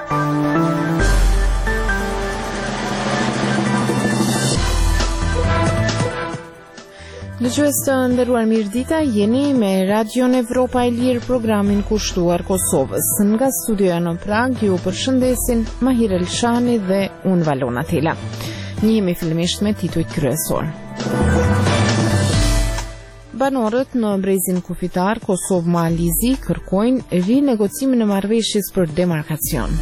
Dëgjues të nderuar, mirëdita, jeni me Radion Evropa e Lirë, programin kushtuar Kosovës. Nga studioja në Prag ju përshëndesin Mahir Elshani dhe unë Valona Tela. Njihemi fillimisht me titujt kryesor. Banorët në brezin kufitar Kosovë-Malizi kërkojnë rinegocimin e marrëveshjes për demarkacion.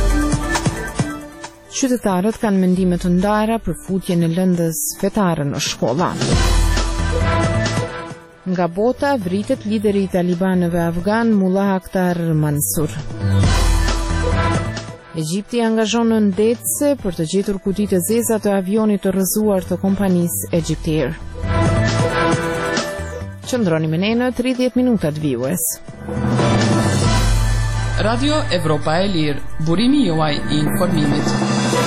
Qytetarët kanë mendime të ndara për futjen e lëndës fetare në shkolla. Nga bota vritet lideri i talibanëve afgan Mullah Akhtar Mansur. Egjipti angazhon në ndetse për të gjetur kutitë e zeza të avionit të rrëzuar të kompanisë Egypt Air. Qëndroni me ne në 30 minutat vijues. Radio Evropa e Lirë, burimi juaj i informimit.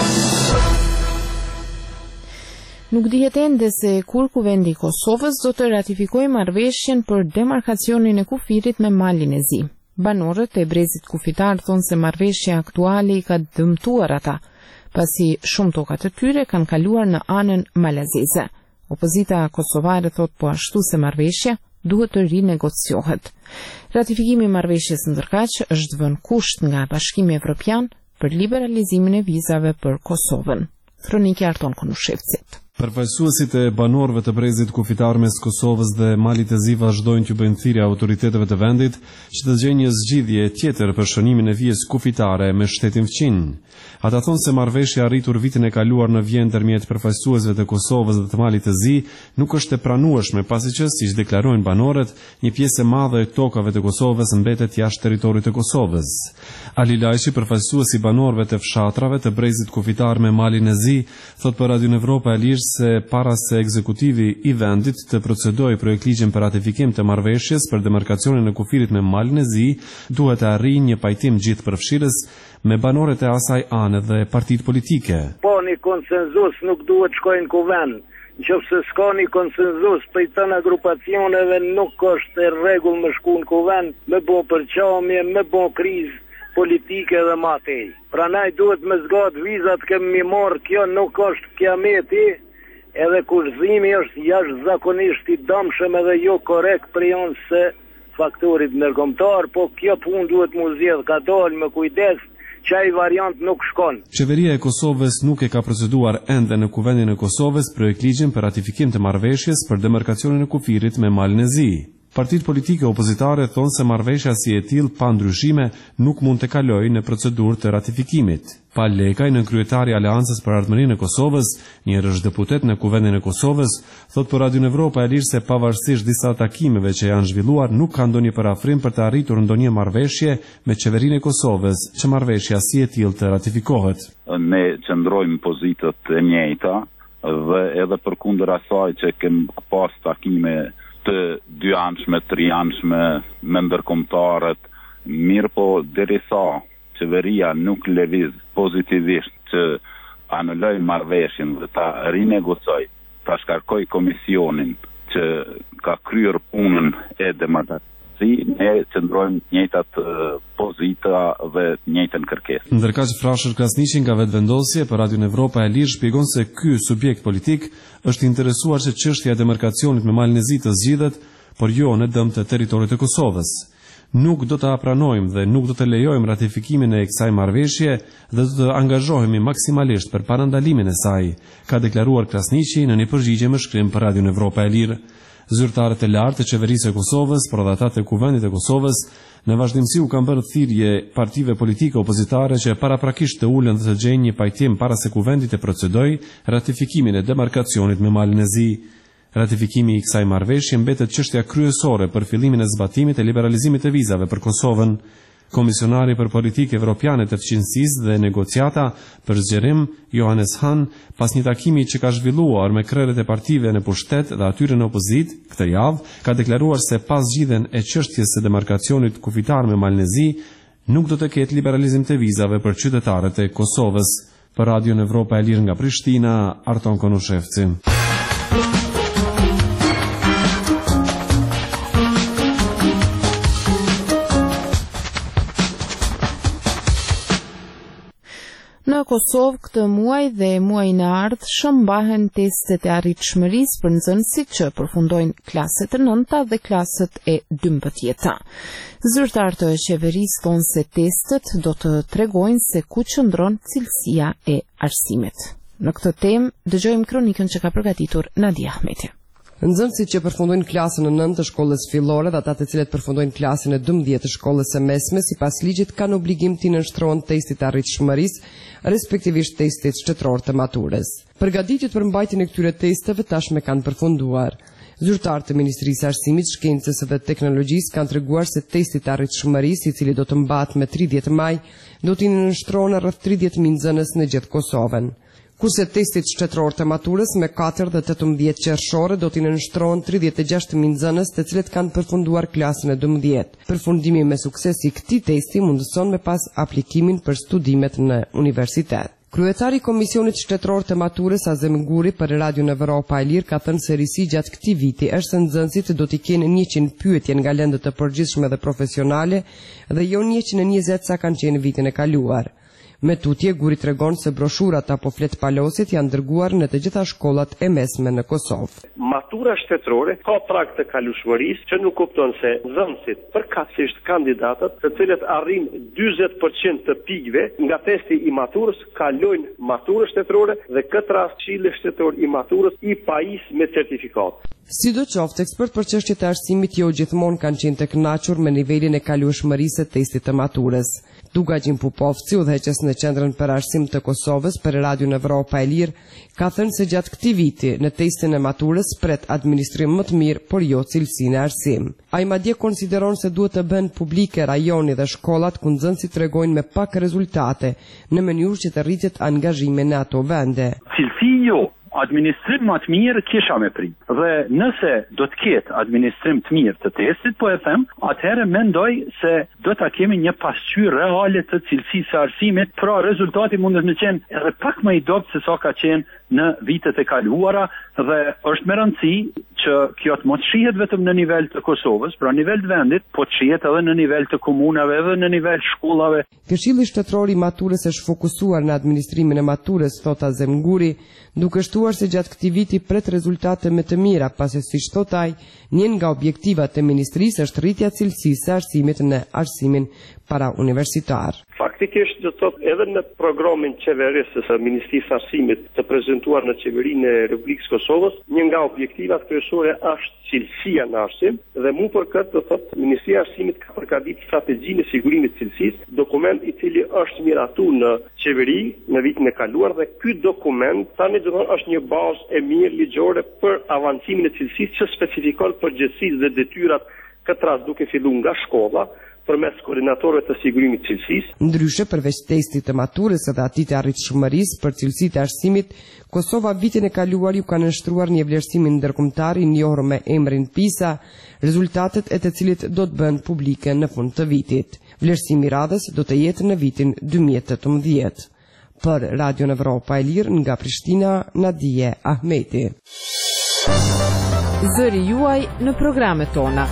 Nuk dihet ende se kur Kuvendi i Kosovës do të ratifikojë marrëveshjen për demarkacionin e kufirit me Malin e Zi. Banorët e brezit kufitar thonë se marrëveshja aktuale i ka dëmtuar ata, pasi shumë tokat e tyre kanë kaluar në anën malazeze. Opozita kosovare thot po ashtu se marrëveshja duhet të rinegociohet. Ratifikimi i marrëveshjes ndërkaq është vënë kusht nga Bashkimi Evropian për liberalizimin e vizave për Kosovën. Kroniki Arton Konushevcit. Përfaqësuesit e banorëve të brezit kufitar mes Kosovës dhe Malit të Zi vazhdojnë të bëjnë thirrje autoriteteve të vendit që të gjejnë një zgjidhje tjetër për shënimin e vijës kufitare me shtetin fqin. Ata thonë se marrëveshja arritur vitin e kaluar në Vjenë ndërmjet përfaqësuesve të Kosovës dhe të Malit të Zi nuk është e pranueshme, pasi që, siç deklarojnë banorët, një pjesë e madhe e tokave të Kosovës mbetet jashtë territorit të Kosovës. Ali Lajçi, përfaqësuesi i banorëve të fshatrave të brezit kufitar me Malin e Zi, thot për Radio Evropa e Lirë se para se ekzekutivi i vendit të procedojë projekt ligjin për ratifikim të marrëveshjes për demarkacionin e kufirit me Malin e Zi, duhet të arrijë një pajtim gjithëpërfshirës me banorët e asaj ane dhe partitë politike. Po një konsenzus nuk duhet shkojnë kuvend. Nëse s'ka një konsenzus për të në grupacioneve nuk është e rregull me shku në kuvend, me bo përqamje, me bo krizë politike dhe matej. Prandaj duhet me zgat vizat kemi marrë, kjo nuk është kiameti. Edhe kurzimi është jashtëzakonisht i dëmshëm edhe jo korrekt për janë se faktorit ndërkombëtar, po kjo punë duhet mu zgjedh ka dalë me kujdes, çaj variant nuk shkon. Qeveria e Kosovës nuk e ka proceduar ende në Kuvendin e Kosovës projekt ligjin për ratifikim të marrëveshjes për demarkacionin e kufirit me Malin e Zi. Partitë politike opozitare thonë se marrëveshja si e tillë pa ndryshime nuk mund të kalojë në procedurë të ratifikimit. Pal Lekaj, nënkryetari i Aleancës për Ardhmërinë e Kosovës, një deputet në Kuvendin e Kosovës, thot për Radio Evropa e Lirë se pavarësisht disa takimeve që janë zhvilluar, nuk ka ndonjë parafrim për të arritur ndonjë marrëveshje me qeverinë e Kosovës, që marrëveshja si e tillë të ratifikohet. Ne qëndrojmë pozitët e njëjta dhe edhe përkundër asaj që kemi pas takime të dyanshme, trianshme me ndërkombëtarët, mirë po derisa qeveria nuk lëviz pozitivisht që anulloj marrëveshjen dhe ta rinegocoj, ta shkarkoj komisionin që ka kryer punën e demarkacionit, ne qëndrojmë njëjtat pozita dhe njëjtën kërkesë. Ndërkaq Frashër Krasniqi nga vetvendosje për Radio Evropa e Lirë shpjegon se ky subjekt politik është interesuar që çështja e demarkacionit me Malin e Zi të zgjidhet, por jo në dëm të territorit të Kosovës. Nuk do të pranojmë dhe nuk do të lejojmë ratifikimin e kësaj marrëveshje dhe do të angazhohemi maksimalisht për parandalimin e saj, ka deklaruar Krasniqi në një përgjigje me shkrim për Radio Evropa e Lirë. Zyrtarët e lartë të qeverisë e Kosovës, por edhe ata të Kuvendit të Kosovës, në vazhdimsi u kanë bërë thirrje partive politike opozitare që paraprakisht të ulen dhe të gjejnë një pajtim para se Kuvendi të procedojë ratifikimin e demarkacionit me Malin e Zi. Ratifikimi i kësaj marrëveshje mbetet çështja kryesore për fillimin e zbatimit e liberalizimit të vizave për Kosovën. Komisionari për politikë evropiane të fqinësisë dhe negociata për zgjerim, Johannes Hahn, pas një takimi që ka zhvilluar me krerët e partive në pushtet dhe atyre në opozitë këtë javë, ka deklaruar se pas zgjidhjen e çështjes së demarkacionit kufitar me Malin e Zi, nuk do të ketë liberalizim të vizave për qytetarët e Kosovës. Për Radio Evropa e Lirë nga Prishtina, Arton Konushevci. Kosovë këtë muaj dhe muajin e ardhshëm mbahen testet e arritshmërisë për nxënësit që përfundojnë klaset e 9-ta dhe klaset e 12-ta. Zyrtarët e qeverisë thonë se testet do të tregojnë se ku qëndron cilësia e arsimit. Në këtë temë dëgjojmë kronikën që ka përgatitur Nadia Ahmeti. Nxënësit që përfundojnë klasën e 9 të shkollës fillore dhe ata të cilët përfundojnë klasën e 12 të shkollës së mesme, sipas ligjit kanë obligim të nënshtrohen testit të arritshmërisë, respektivisht testit shtetëror të maturës. Përgatitjet për mbajtjen e këtyre testeve tashmë kanë përfunduar. Zyrtarët e Ministrisë së Arsimit, Shkencës dhe Teknologjisë kanë treguar se testi i arritshmërisë, i cili do të mbahet me 30 maj, do të nënshtrohen rreth 30.000 nxënës në gjithë Kosovën. Kurse testit shtetëror të maturës me 4 dhe 18 qershore do t'i nënshtrohen 36.000 nxënës të cilët kanë përfunduar klasën e 12. Përfundimi me sukses i këtij testi mundëson me pas aplikimin për studimet në universitet. Kryetari i Komisionit Shtetëror të Maturës Azem Guri për Radion Evropa e Lirë ka thënë se risi gjatë këtij viti është se nxënësit do t'i kenë 100 pyetje nga lëndët të përgjithshme dhe profesionale dhe jo 120 sa kanë qenë vitin e kaluar. Me tutje, Guri tregon se broshurat apo flet palosit janë dërguar në të gjitha shkollat e mesme në Kosovë. Matura shtetërore ka prag të kalueshmërisë që nuk kupton se nxënësit përkatësisht kandidatët, të cilët arrin 40% të pikëve nga testi i maturës, kalojnë maturën shtetërore dhe këtë rast Këshilli Shtetëror i Maturës i pajis me certifikat. Sidoqoftë, ekspert për çështjet e arsimit jo gjithmonë kanë qenë të kënaqur me nivelin e kalueshmërisë së testit të maturës. Dugajin Pupovci, udhëheqës në Qendrën për Arsim të Kosovës për Radion Evropa e Lirë, ka thënë se gjatë këtij viti në testin e maturës pret administrim më të mirë, por jo cilësinë e arsim. Ai madje konsideron se duhet të bëhen publike rajoni dhe shkollat ku nxënësit tregojnë me pak rezultate në mënyrë që të rritet angazhimi në ato vende. Cilësi jo, administrim më të mirë kisha me prit. Dhe nëse do të ketë administrim të mirë të testit, po e them, atëherë mendoj se do ta kemi një pasqyrë reale të cilësisë së arsimit, pra rezultati mundet të qenë edhe pak më i dobët se sa ka qenë në vitet e kaluara dhe është me rëndësi që kjo të mos shihet vetëm në nivel të Kosovës, pra nivel të vendit, po të shihet edhe në nivel të komunave edhe në nivel shkollave. Këshilli Shtetëror i Maturës është fokusuar në administrimin e maturës, thot Azem Guri, duke shtuar se gjatë këtij viti pret rezultate më të mira, pasi siç thot ai, një nga objektivat e ministrisë është rritja e cilësisë së arsimit në arsimin para universitar. Faktikisht do të thotë edhe në programin qeverisë së Ministrisë së Arsimit të prezantuar në qeverinë e Republikës Kosovës, një nga objektivat kryesore është cilësia në arsim dhe mu për këtë do thotë Ministria e Arsimit ka përgatitur strategjinë e sigurimit të cilësisë, dokument i cili është miratuar në qeveri në vitin e kaluar dhe ky dokument tani do të thonë është një bazë e mirë ligjore për avancimin e cilësisë që specifikon përgjegjësitë dhe detyrat këtë rast duke filluar nga shkolla përmes koordinatorëve të sigurimit të cilësisë. Ndryshe, përveç testit të maturës edhe atit të arritshmërisë për cilësitë e arsimit, Kosova vitin e kaluar ju ka nënshtruar një vlerësim ndërkombëtar i njohur me emrin PISA, rezultatet e të cilit do të bëhen publike në fund të vitit. Vlerësimi i radhës do të jetë në vitin 2018. Për Radion Evropa e Lirë nga Prishtina, Nadia Ahmeti. Zëri juaj në programet tona.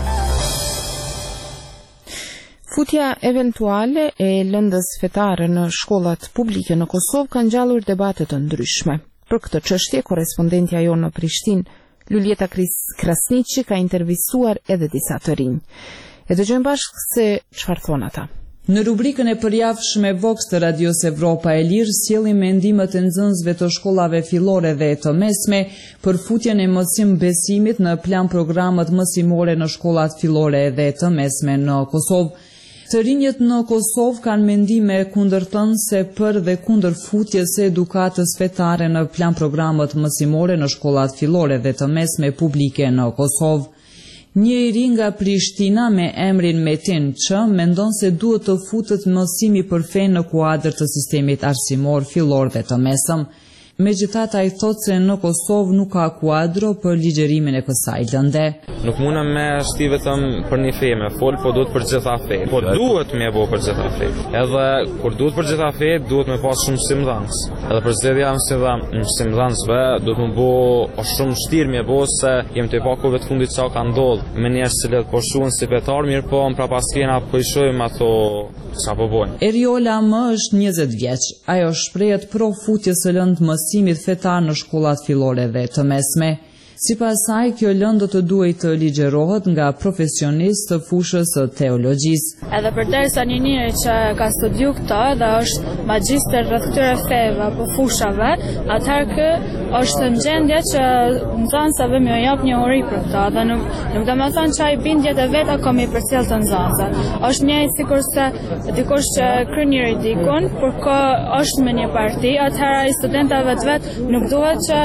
Futja eventuale e lëndës fetare në shkollat publike në Kosovë ka ngjallur debate të ndryshme. Për këtë çështje, korrespondentja jonë në Prishtinë, Luljeta Krasniqi, ka intervistuar edhe disa të rinj. E dëgjojmë bashkë se çfarë thon ata. Në rubrikën e përjavshme Vox të Radios Evropa e Lirë sjellim mendimet e nxënësve të shkollave fillore dhe të mesme për futjen e mësim-besimit në plan programet mësimore në shkollat fillore dhe të mesme në Kosovë. Të rinjët në Kosovë kanë mendime kundërtënëse për dhe kundër futjes së edukatës fetare në plan programet mësimore në shkollat fillore dhe të mesme publike në Kosovë. Një i ri nga Prishtina me emrin Metin që mendon se duhet të futet mësimi për fe në kuadër të sistemit arsimor fillor dhe të mesëm. Megjithatë ai thotë se në Kosovë nuk ka kuadro për ligjërimin e kësaj lënde. Nuk mundem me shti vetëm për një fe me fol, po duhet për gjitha fe. Po duhet me bo për gjitha fe. Edhe kur duhet për gjitha fe, duhet me pas shumë mësimdhënës. Edhe për zgjedhja mësimdhënësve duhet me bo shumë shtirë me bo se jem të pakove të fundit qa ka ndodhë. Me njerëz që letë po shuën si vetar, mirë po më prapaskena pëjshojmë ato qa po bojnë. Eriola më është 20 vjeç. Ajo shprehet pro futjes së lëndë mësimit fetar në shkollat fillore dhe të mesme. Sipas saj, kjo lëndë do të duhet të ligjërohet nga profesionistë të fushës së teologjisë. Edhe përderisa një njeri që ka studiu këtë dhe është magjistër rreth këtyre feve apo fushave, atëherë kë është në gjendje që nxënësave më jap një uri për këtë, dhe nuk do të thonë që ai bindjet e veta komi përcjell të nxënësat. Është njëjtë sikurse dikush që kryen një ridikun, por kë është me një parti, atëherë ai studentave të vet nuk duhet që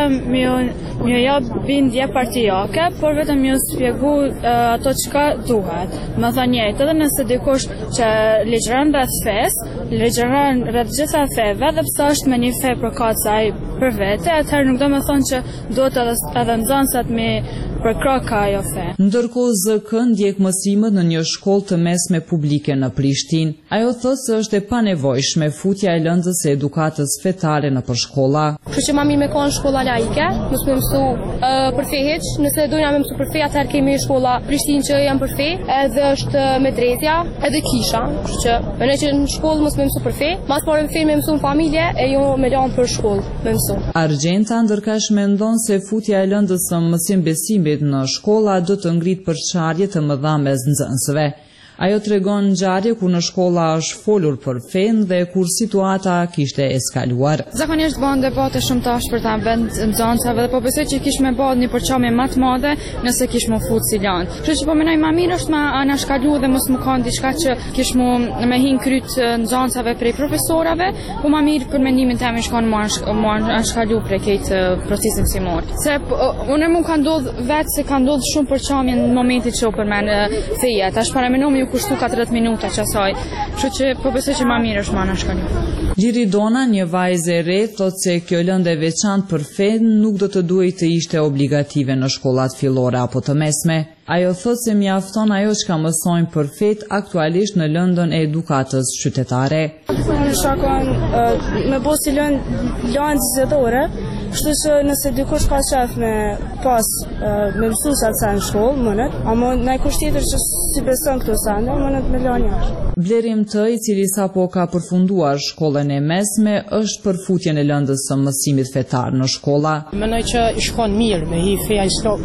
më jap bindje partijake, por vetëm ju shpjegu ato çka duhet. Më thënë njëjtë, edhe nëse dikush që ligjëron rreth fes, ligjëron rreth gjitha feve, dhe pse është me një fe përkatëse ai për vete, atëherë nuk do të thonë që duhet edhe nxënësat me përkraka ajo fe. Ndërkohë ZK ndjek mësimet në një shkollë të mesme publike në Prishtinë. Ajo thotë se është e panevojshme futja e lëndës së edukatës fetare në përshkolla. Kështu që më mirë me konë shkolla laike, mos më mësu për fe hiç, nëse dojna me mësu për fe, atëherë kemi shkolla Prishtinë që janë për fe, edhe është medresja, edhe kisha. Kështu që ne që në shkollë mos më mësu për fe, mas por fe me mësu në familje e jo me lanë për shkollë me mësu. Argjenta ndërkësh mendon se futja e lëndës së mësim besimit në shkolla do të ngrit përçarje të mëdha mes nxënësve. Ajo tregon ngjarje ku në shkolla është folur për fen dhe kur situata kishte eskaluar. Zakonisht bëhen debate shumë të ashpërta vend nxënësave dhe po besoj që kish me bë një përçarje më të madhe nëse kish më fut si lan. Kështu që po mendoj më mirë është më anashkalu dhe mos më kanë diçka që kish më hin kryt nxënësave prej profesorave, po më mirë për mendimin tim shkon më anashkalu prej këtë procesin mësimor. Se unë më ka ndodhur vetë se ka ndodhur shumë përçarje në momentin që u përmend feja. Tash para mendoj kushtu 40 minuta qasaj, kështu që po besoj që më mirë është më anashkalu. Liri Dona, një vajzë e re, thotë se kjo lëndë e veçantë për fen nuk do të duhet të ishte obligative në shkollat fillore apo të mesme. Ajo thotë se mjafton ajo që ka mësojnë për fet aktualisht në lëndën e edukatës qytetare. Në shakon me bo si lëndë zgjedhore, kështu që nëse dikush ka qef me pas me mësusat sa në shkollë, mënet, ama në kush tjetër që si beson këto sande, mënet me lënja. Blerim Të, i cili sapo ka përfunduar shkollën e mesme, është për futjen e lëndës së mësimit fetar në shkolla. Mendoj që i shkon mirë me hi feja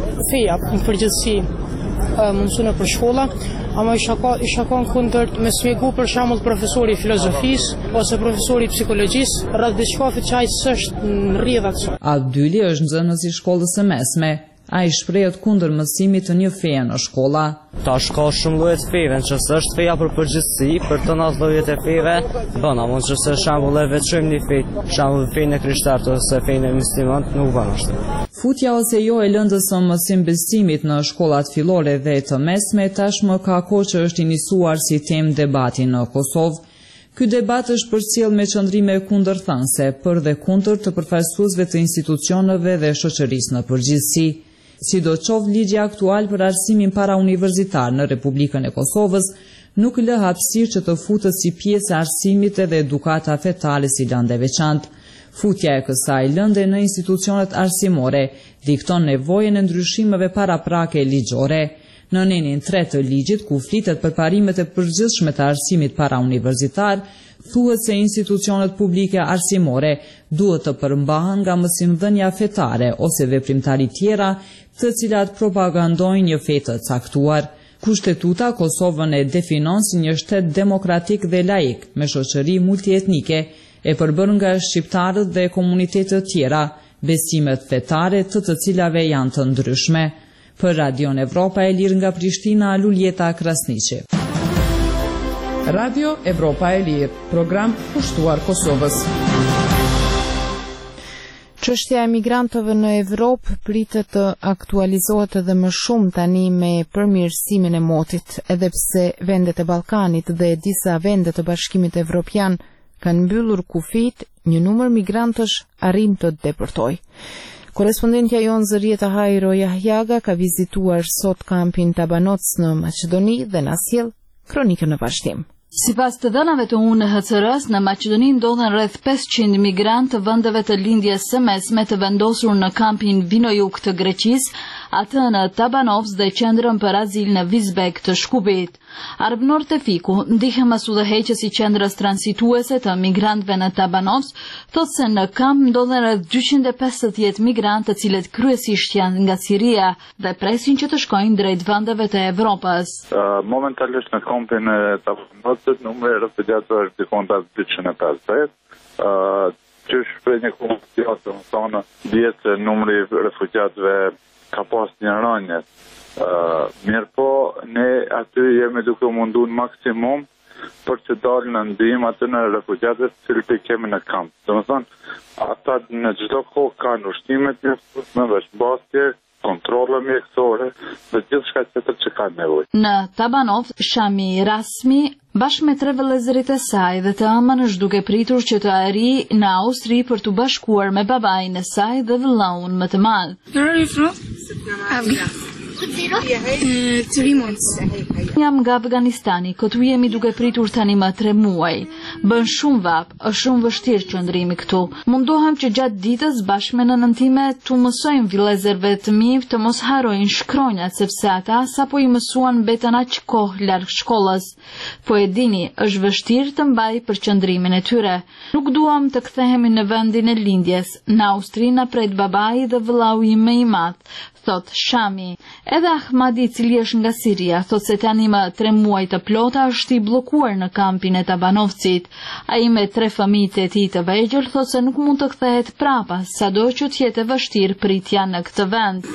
në përgjithësi mësune për shkolla, ama i shakon kundër me shpjegu për shembull profesori i filozofisë ose profesori i psikologjisë rreth diçka që ai s'është në rrjedhat. Abdyli është nxënës i shkollës së mesme. Ai shprehet kundër mësimit të një feje në shkolla. Tash ka shumë lloje të feve, nëse është feja për përgjithësi, për të 90 llojet e feve, bën, ama nëse shembull e veçojmë një fe, shembull fenë e krishterët ose fenë e muslimanët, nuk bën ashtu. Futja ose jo e lëndës së mësim besimit në shkollat fillore dhe të mesme tashmë ka kohë që është inisuar si temë debati në Kosovë. Ky debat është përcjell me qëndrime kundërthanëse për dhe kundër të përfaqësuesve të institucioneve dhe shoqërisë në përgjithësi. Sidoqoftë ligji aktual për arsimin parauniversitar në Republikën e Kosovës nuk lë hapësirë që të futët si pjesë e arsimit edhe edukata fetare si lëndë e veçantë. Futja e kësaj lënde në institucionet arsimore dikton nevojën e ndryshimeve paraprake ligjore. Në nenin 3 të ligjit, ku flitet për parimet e përgjithshme të arsimit parauniversitar, thuhet se institucionet publike arsimore duhet të përmbahen nga mësimdhënia fetare ose veprimtari tjera të cilat propagandojnë një fe të caktuar. Kushtetuta Kosovën e definon si një shtet demokratik dhe laik me shoqëri multietnike e përbërë nga shqiptarët dhe komunitetet tjera, besimet fetare të cilave janë të ndryshme. Për Radion Evropa e Lirë nga Prishtina, Luljeta Krasniqi. Radio Evropa e Lirë, program pushtuar Kosovës. Çështja e migrantëve në Evropë pritet të aktualizohet edhe më shumë tani me përmirësimin e motit, edhe pse vendet e Ballkanit dhe disa vende të Bashkimit Evropian kanë mbyllur kufit, një numër migrantësh arrim të deportoj. Korespondentja jonë Zërieta Hajro Jahjaga ka vizituar sot kampin Tabanoc në Maqedoni dhe na sjell kronikën në vazhdim. Sipas të dhënave të UNHCR-s, në Maqedoni ndodhen rreth 500 migrantë të vendeve të lindjes së mesme të vendosur në kampin Vinojuk të Greqisë, atë në Tabanovs dhe qendrën për azil në Vizbek të Shkupit. Arbnor Tefiku, ndihmas udhëheqës i qendrës transituese të migrantëve në Tabanovs, thotë se në kamp ndodhen rreth 250 migrantë të cilët kryesisht janë nga Siria dhe presin që të shkojnë drejt vendeve të Evropës. Momentalisht në kampin e Tabanovsit numri i refugjatëve është diku rreth 250. Që shpreh një komunikat të thonë dihet se numri i refugjatëve ka pas një rënje. Mirë po, ne aty jemi duke mundu në maksimum për që dalë në ndihmë aty në refugjatët cilët i kemi në kamp. Domethënë, ata në çdo kohë kanë ushqimet me veshbastje, kontrole mjekësore dhe gjithçka tjetër që kanë nevojë. Në Tabanov, Shami Rasmi, bashkë me 3 vëllezërit e saj dhe të ëmën është duke pritur që të arrijë në Austri për të bashkuar me babain e saj dhe vëllaun më të madh. Jam nga Afganistani, këtu jemi duke pritur tani më 3 muaj. Bën shumë vap, është shumë vështirë qëndrimi këtu. Mundohem që gjatë ditës bashkë me nënën time t'u mësojmë vëllezërve të mi të mos harrojnë shkronjat, sepse ata sapo i mësuan mbeten aq kohë larg shkollës. Po e dini, është vështirë të mbaj për qëndrimin e tyre. Nuk duam të kthehemi në vendin e lindjes. Në Austri na pret babai dhe vëllau im më i madh, thot Shami. Edhe Ahmadi, i cili është nga Siria, thot se tani më 3 muaj të plota është i bllokuar në kampin e Tabanovcit. Ai me 3 fëmijët e tij të vegjël thot se nuk mund të kthehet prapa, sado që të jetë vështirë pritja në këtë vend.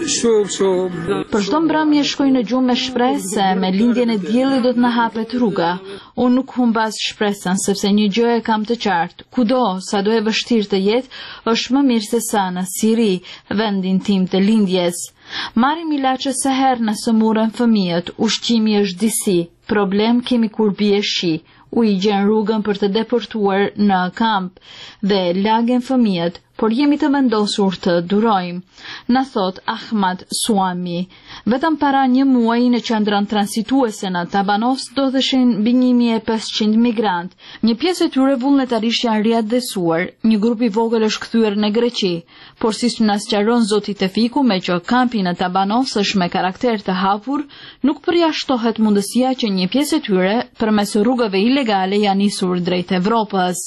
Për çdo mbrëmje shkoj në gjumë me shpresë se me lindjen e diellit do të na hapet rruga. Unë nuk humbas shpresën, sepse një gjë e kam të qartë. Kudo, sado e vështirë të jetë, është më mirë se sa në Siri, vendin tim të lindjes. Marrim ilaçe se herë nëse murën fëmijët, ushqimi është disi, problem kemi kur bie shi, u i gjen rrugën për të deportuar në kamp dhe lagen fëmijët, por jemi të vendosur të durojmë, na thot Ahmad Suami. Vetëm para 1 muaji në qendrën transituese në Tabanovs ndodheshin mbi 1500 migrantë. Një pjesë e tyre vullnetarisht janë riadesuar, një grup i vogël është kthyer në Greqi, por si na sqaron zoti Tefiku, me që kampi në Tabanovs është me karakter të hapur, nuk përjashtohet mundësia që një pjesë e tyre përmes rrugëve ilegale janë nisur drejt Evropës.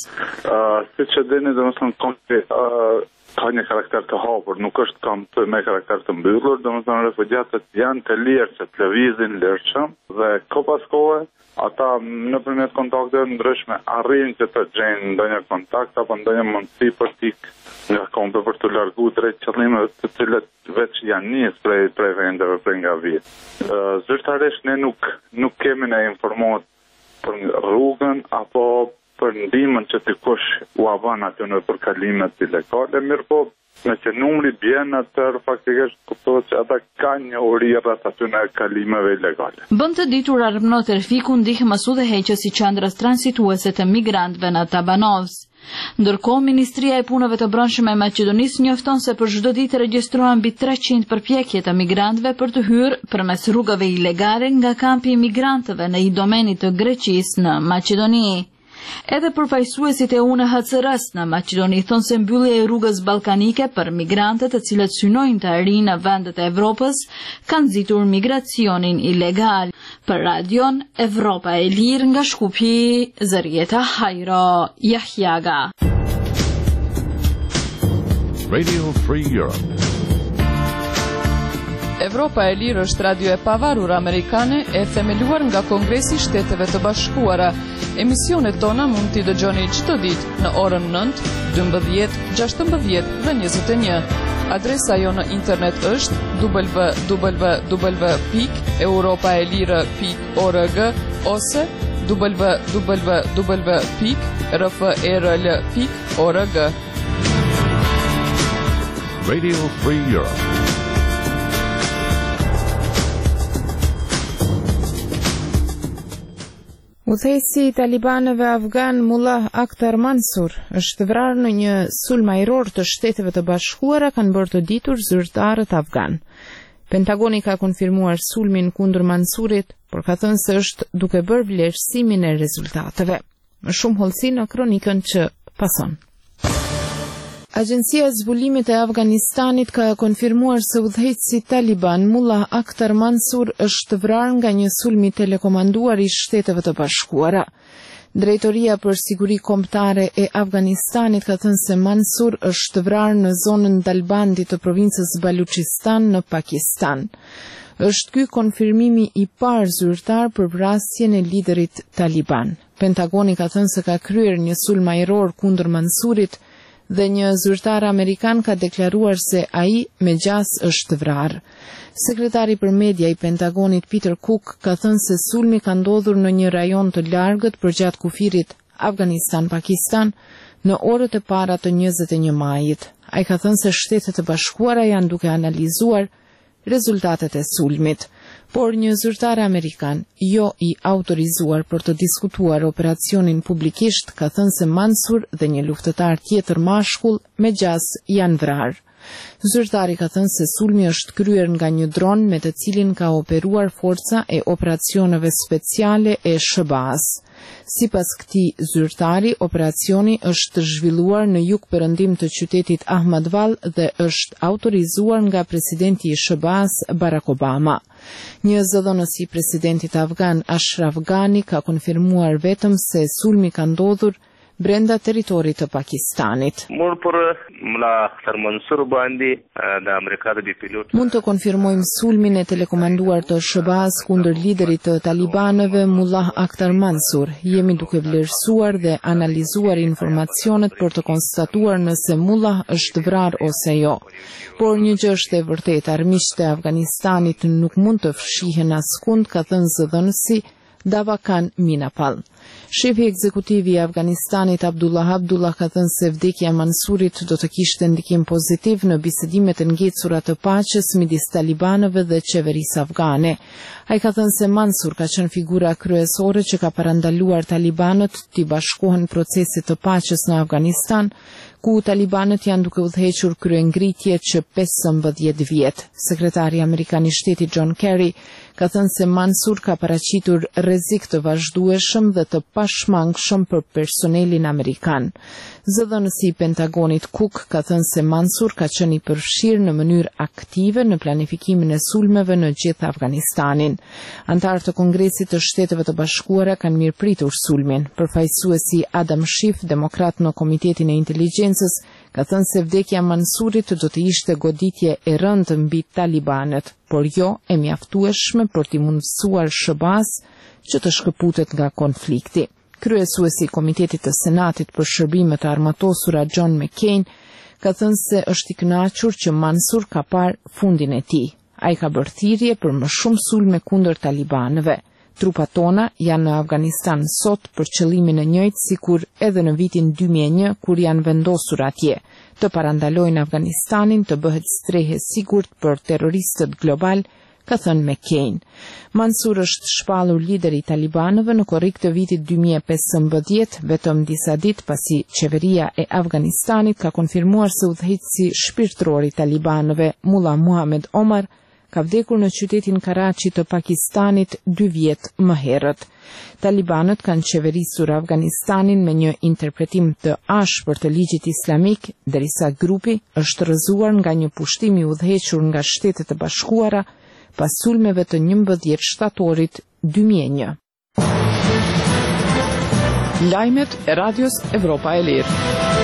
Siç e dini, domethënë kampi ka një karakter të hapur, nuk është kamp me karakter të mbyllur, domethënë refugjatët janë të lirë që të lëvizin lirshëm dhe kohë pas kohe ata nëpërmjet kontakteve ndryshme arrin që të gjejnë ndonjë kontakt apo ndonjë mundësi për nga kampi për të larguar drejt qëllimeve të cilat veç janë nisur prej vendeve prej nga vit. Zyrtarisht ne nuk kemi ne informuar për rrugën apo për ndihmën që dikush u avon aty në përkalimet ilegale, mirë po, nëse numri bjen atëherë faktikisht kuptohet që ata kanë një uri rreth aty në kalimeve ilegale. Bën të ditur Arbno Tefiku, ndihmës udhëheqës i qendrës transituese të migrantëve në Tabanovs. Ndërkohë, Ministria e Punëve të Brendshme e Maqedonisë njofton se për çdo ditë regjistrohen mbi 300 përpjekje të migrantëve për të hyrë përmes rrugëve ilegale nga kampi i migrantëve në Idomeni të Greqisë në Maqedoni. Edhe përfaqësuesit e UNHCR-s në Maqedoni thonë se mbyllja e rrugës ballkanike për migrantët të cilët synojnë të arrijnë në vendet e Evropës ka nxitur migracionin ilegal. Për Radion Evropa e Lirë nga Shkupi, Zërieta Hajro Jahjaga. Radio Free Europe. Evropa e Lirë është radio e pavarur amerikane e themeluar nga Kongresi i Shteteve të Bashkuara. Emisionet tona mund t'i dëgjoni çdo ditë në orën 9, 12, 16 dhe 21. Adresa jo në internet është www.europaelire.org ose www.rfrl.org. Radio Free Europe. Udhëheqësi i talibanëve afgan Mullah Akhtar Mansur është vrarë në një sulm ajror të Shteteve të Bashkuara, kanë bërë të ditur zyrtarët afgan. Pentagoni ka konfirmuar sulmin kundër Mansurit, por ka thënë se është duke bërë vlerësimin e rezultateve. Më shumë hollësi në kronikën që pason. Agjencia e Zbulimit e Afganistanit ka konfirmuar se udhëheqësi taliban Mullah Akhtar Mansur është vrarë nga një sulm i telekomanduar i Shteteve të Bashkuara. Drejtoria për Siguri Kombëtare e Afganistanit ka thënë se Mansur është vrarë në zonën Dalbandi të provincës Baluchistan në Pakistan. Është ky konfirmimi i parë zyrtar për vrasjen e liderit taliban. Pentagoni ka thënë se ka kryer një sulm ajror kundër Mansurit dhe një zyrtar amerikan ka deklaruar se ai me gjas është vrarë. Sekretari për media i Pentagonit Peter Cook ka thënë se sulmi ka ndodhur në një rajon të largët përgjatë kufirit Afganistan-Pakistan në orët e para të 21 majit. Ai ka thënë se Shtetet e Bashkuara janë duke analizuar rezultatet e sulmit, por një zyrtar amerikan, jo i autorizuar për të diskutuar operacionin publikisht, ka thënë se Mansur dhe një luftëtar tjetër mashkull me gjas janë vrarë. Zyrtari ka thënë se sulmi është kryer nga një dron me të cilin ka operuar forca e operacioneve speciale e SBA-s. Sipas këtij zyrtari, operacioni është zhvilluar në jug-perëndim të qytetit Ahmadval dhe është autorizuar nga presidenti i SBA-s Barack Obama. Një zëdhënës i presidentit afgan Ashraf Ghani ka konfirmuar vetëm se sulmi ka ndodhur brenda teritorit të Pakistanit. Mund të konfirmojmë sulmin e telekomanduar të SBA-s kundër liderit të talibanëve Mullah Akhtar Mansur. Jemi duke vlerësuar dhe analizuar informacionet për të konstatuar nëse Mullah është vrarë ose jo. Por një gjë është e vërtetë, armiqtë e Afganistanit nuk mund të fshihen askund, ka thënë zëdhënësi Davakan Minapal. Shefi ekzekutivi i Afganistanit Abdullah ka thënë se vdekja e Mansurit do të kishte ndikim pozitiv në bisedimet e ngecura të paqes midis talibanëve dhe qeverisë afgane. Ai ka thënë se Mansur ka qenë figura kryesore që ka parandaluar talibanët të bashkohen procesit të paqes në Afganistan, ku talibanët janë duke udhëhequr kryengritje që 15 vjet. Sekretari amerikan i shtetit John Kerry ka thënë se Mansur ka paraqitur rrezik të vazhdueshëm dhe të pashmangshëm për personelin amerikan. Zëdhënësi i Pentagonit Cook ka thënë se Mansur ka qenë i përfshirë në mënyrë aktive në planifikimin e sulmeve në gjithë Afganistanin. Antarë të Kongresit të Shteteve të Bashkuara kanë mirëpritur sulmin. Përfaqësuesi Adam Schiff, demokrat në Komitetin e Inteligjencës, ka thënë se vdekja Mansurit do të ishte goditje e rëndë mbi talibanët, por jo e mjaftueshme për t'i mundësuar SBA-s që të shkëputet nga konflikti. Kryesuesi i Komitetit të Senatit për Shërbimet e Armatosura John McCain ka thënë se është i kënaqur që Mansur ka parë fundin e tij. Ai ka bërë thirrje për më shumë sulme kundër talibanëve. Trupat tona janë në Afganistan sot për qëllimin e njëjtë sikur edhe në vitin 2001 kur janë vendosur atje, të parandalojnë Afganistanin të bëhet strehe sigurt për terroristët global, ka thënë McCain. Mansur është shpallur lideri i talibanëve në korrik të vitit 2015, vetëm disa ditë pasi qeveria e Afganistanit ka konfirmuar se udhëheqësi shpirtëror i talibanëve Mullah Muhammad Omar ka vdekur në qytetin Karachi të Pakistanit 2 vjet më herët. Talibanët kanë qeverisur Afganistanin me një interpretim të ashpër të ligjit islamik, derisa grupi është rrëzuar nga një pushtim i udhëhequr nga Shtetet e Bashkuara pas sulmeve të 11 shtatorit 2001. Lajmet e Radios Evropa e Lirë.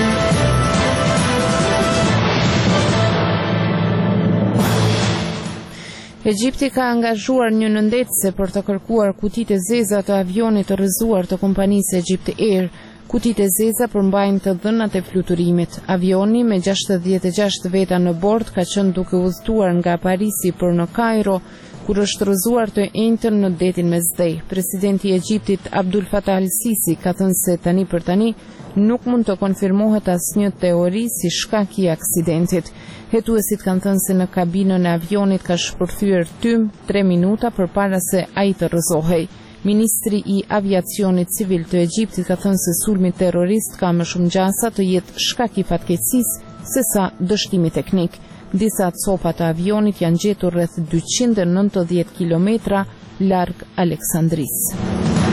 Egjipti ka angazhuar një nëndetëse për të kërkuar kutitë e zeza të avionit të rrëzuar të kompanisë Egypt Air. Kutitë e zeza përmbajnë të dhënat e fluturimit. Avioni me 66 veta në bord ka qenë duke udhëtuar nga Parisi për në Kairo, kur është rrëzuar të njëjtën në detin Mesdhej. Presidenti i Egjiptit Abdul Fattah al-Sisi ka thënë se tani për tani nuk mund të konfirmohet asnjë teori si shkak i aksidentit. Hetuesit kanë thënë se në kabinën e avionit ka shpërthyer tym 3 minuta përpara se ai të rrëzohej. Ministri i aviacionit civil të Egjiptit ka thënë se sulmi terrorist ka më shumë gjasa të jetë shkak i fatkeqësisë se sa dështimi teknik. Disa copa të avionit janë gjetur rreth 290 kilometra larg Aleksandrisë.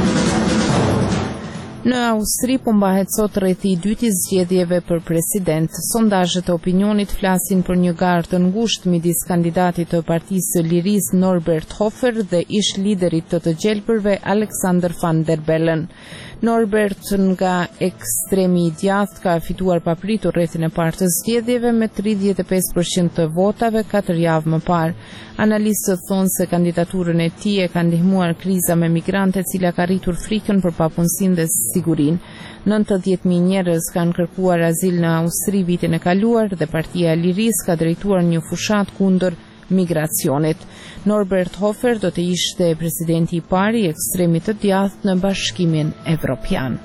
Në Austri po mbahet sot rrethi i dytë i zgjedhjeve për president. Sondazhet e opinionit flasin për një garë të ngushtë midis kandidatit të Partisë së Lirisë Norbert Hofer dhe ish liderit të gjelbërve Alexander van der Bellen. Norbert nga ekstremi i djathtë ka fituar papritur rrethin e parë të zgjedhjeve me 35% të votave 4 javë më parë. Analistët thonë se kandidaturën e tij e ka ndihmuar kriza me migrante, e cila ka rritur frikën për papunësinë dhe sigurinë. 90.000 njerëz kanë kërkuar azil në Austri vitin e kaluar dhe Partia e Lirisë ka drejtuar një fushat kundër migracionit. Norbert Hofer do të ishte presidenti i parë i ekstremit të djathtë në Bashkimin Evropian.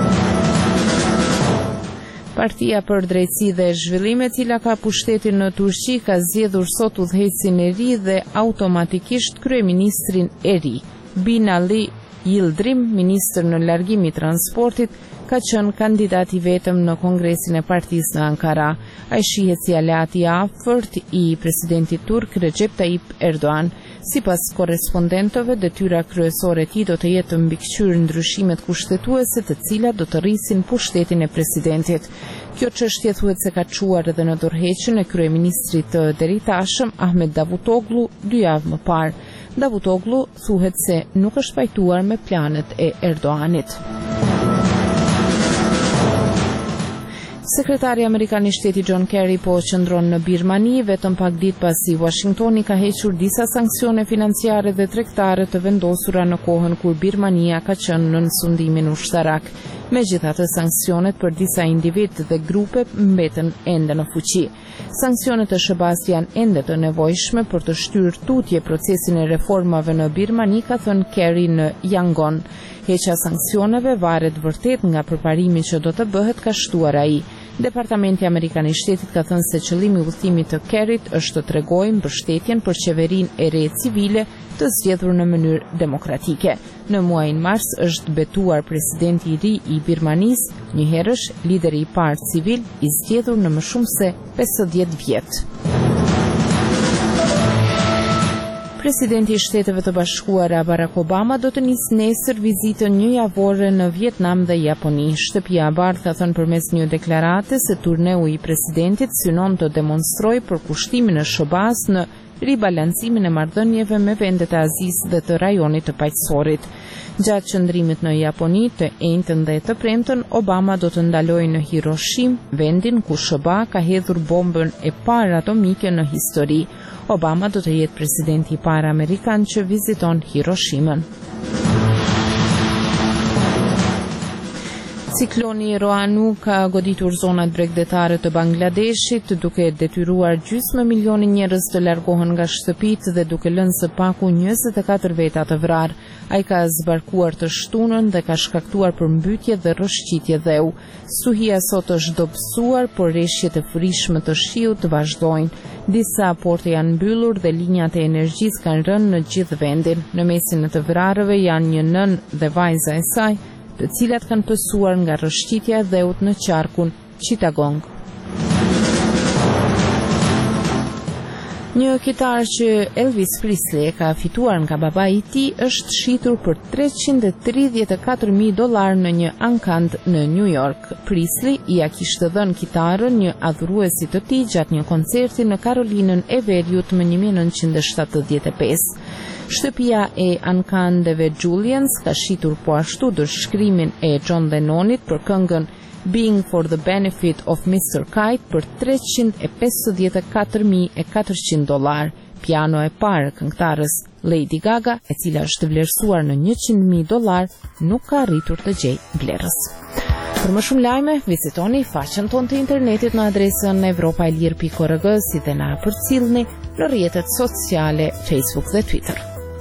Partia për drejtësi dhe zhvillim, e cila ka pushtetin në Turqi, ka zgjedhur sot udhëheqësin e ri dhe automatikisht kryeministrin e ri. Binali Yildirim, ministër në largim i transportit, ka qenë kandidat i vetëm në kongresin e partisë në Ankara. Ai shihet si aleat i afërt i presidentit turk Recep Tayyip Erdogan. Sipas korrespondentëve, detyra kryesore e tij do të jetë të mbikëqyrë ndryshimet kushtetuese, të cilat do të rrisin pushtetin e presidentit. Kjo çështje thuhet se ka çuar edhe në dorëheqjen e kryeministrit të deritashëm Ahmet Davutoglu 2 javë më parë. Davutoglu thuhet se nuk është pajtuar me planet e Erdoganit. Sekretari Amerikan i Shtetit John Kerry po qëndron në Birmani vetëm pak ditë pasi Washingtoni ka hequr disa sanksione financiare dhe tregtare të vendosura në kohën kur Birmania ka qenë nën sundimin ushtarak. Megjithatë, sanksionet për disa individ dhe grupe mbeten ende në fuqi. Sanksionet e SBA-s janë ende të nevojshme për të shtyrë tutje procesin e reformave në Birmani, ka thënë Kerry në Yangon. Heqja sanksioneve varet vërtet nga përparimi që do të bëhet, ka shtuar ai. Departamenti Amerikan i Shtetit ka thënë se qëllimi i udhëtimit të Kerryt është të tregojë mbështetjen për qeverinë e re civile të zgjedhur në mënyrë demokratike. Në muajin mars është betuar presidenti i ri i Birmanisë, njëherësh lideri i parë civil i zgjedhur në më shumë se 50 vjet. Presidenti i Shteteve të Bashkuara Barack Obama do të nisë nesër vizitën një javore në Vietnam dhe Japoni. Shtëpia e Bardhë ka thënë përmes një deklarate se turneu i presidentit synon të demonstrojë për kushtimin e SBA-s në ribalancimin e marrëdhënieve me vendet e Azisë dhe të rajonit të paqësorit. Gjatë qëndrimit në Japoni të enjtën dhe të premtën, Obama do të ndalojë në Hiroshima, vendin ku SBA ka hedhur bombën e parë atomike në histori. Obama do të jetë presidenti i parë amerikan që viziton Hiroshimën. Cikloni Roanu ka goditur zonat bregdetare të Bangladeshit, duke detyruar gjysmë milioni njerëz të largohen nga shtëpitë dhe duke lënë së paku 24 veta të vrarë. Ai ka zbarkuar të shtunën dhe ka shkaktuar përmbytje dhe rrëshqitje dheu. Stuhia sot është dobësuar, por rreshjet e frishme të shiut vazhdojnë. Disa porte janë mbyllur dhe linjat e energjisë kanë rënë në gjithë vendin. Në mesin e të vrarëve janë një nën dhe vajza e saj, të cilat kanë pësuar nga rrëshqitja e dheut në qarkun Chittagong. Një kitar që Elvis Presley ka fituar nga babai i tij është shitur për $334,000 në një ankand në New York. Presley ja kishte dhënë kitarën një adhuruesit të tij gjatë një koncerti në Karolinën e Veriut më 1975. Shtëpia e ankandeve Julians ka shitur po ashtu dërshkrimin e John Lennonit për këngën Being for the Benefit of Mr. Kite për $354,400. Piano e parë këngëtarës Lady Gaga, e cila është vlerësuar në $100,000, nuk ka arritur të gjejë blerës. Për më shumë lajme, vizitoni faqen tonë të internetit në adresën evropaelir.org, si dhe na përcjellni në rrjetet sociale Facebook dhe Twitter.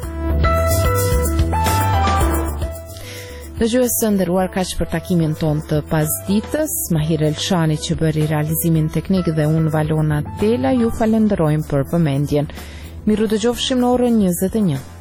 Dëgjues të nderuar, kaq për takimin ton të pasdites. Mahir Elshani që bëri realizimin teknik dhe unë Valona Tela ju falenderojmë për vëmendjen. Miru dëgjofshim në orën 21.